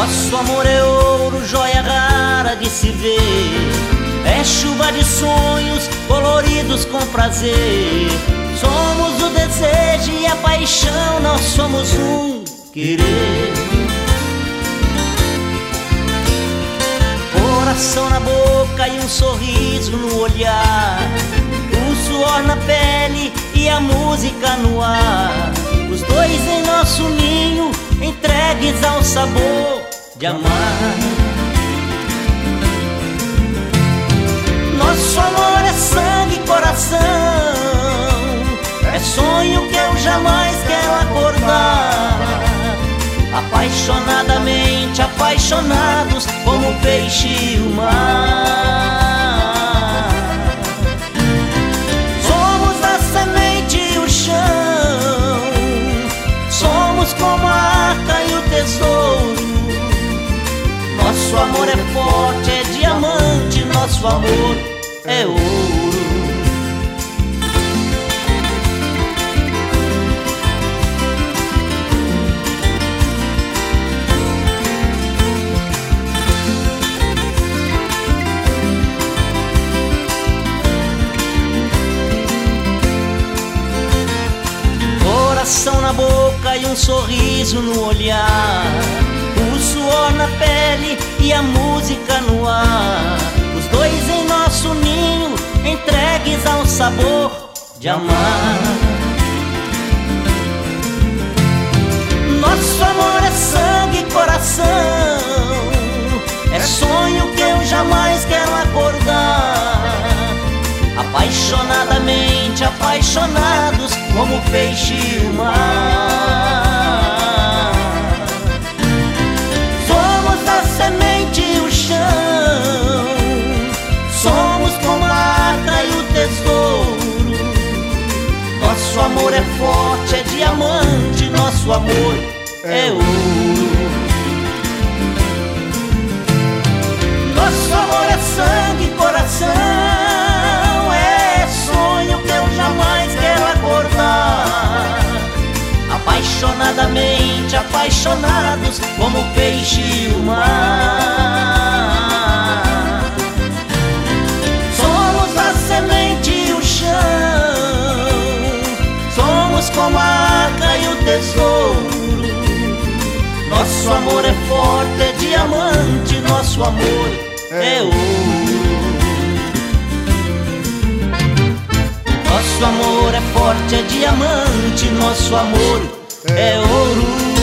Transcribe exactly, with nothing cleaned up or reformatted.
Nosso amor é ouro, joia rara de se ver. É chuva de sonhos coloridos com prazer. Somos o desejo e a paixão, nós somos um querer. Coração na boca e um sorriso no olhar, o suor na pele e a música no ar. Os dois em nosso ninho, entregues ao sabor de amar. Nosso amor é sangue e coração, é sonho que eu jamais quero acordar. Apaixonadamente apaixonados como o peixe e o mar. Somos a semente e o chão, somos como a arca e o tesouro. Nosso amor é forte, é diamante, nosso amor é ouro. Coração na boca e um sorriso no olhar, o suor na pele e a música no ar. Os dois em nosso ninho, entregues ao sabor de amar. Nosso amor é sangue e coração, é sonho que eu jamais quero acordar. Apaixonadamente apaixonados como o peixe e o mar. Somos a semente e o chão, somos como a arca e o tesouro. Nosso amor é forte, é diamante, nosso amor é ouro. Nosso amor é sangue e coração, apaixonadamente apaixonados como o peixe e o mar. Somos a semente e o chão, somos como a arca e o tesouro. Nosso amor é forte, é diamante, nosso amor é ouro. Nosso amor é forte, é diamante, nosso amor é ouro.